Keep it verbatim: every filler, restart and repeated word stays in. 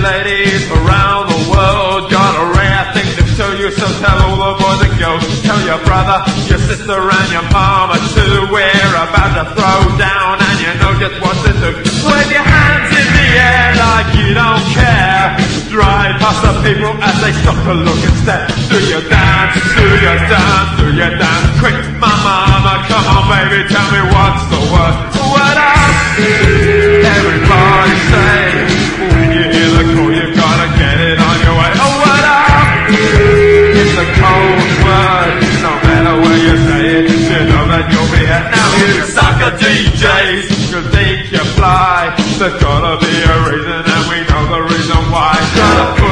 ladies around the world got a rare thing to show you, so tell all the boys and girls. Tell your brother, your sister and your mama too. We're about to throw down and you know just what to do. Wave your hands in the air like you don't care. Drive past the people as they stop to look and stare. Do your dance, do your dance, do your dance quick. My mama, come on baby, tell me what's the word. What up? Everybody say, when you hear the call, you gotta get it on your way. Oh, what up? It's a cold word. No matter where you say it, you know that you'll be here. Now you sucker D Js, you think you fly. There's gotta be a reason and we know the reason why. Gotta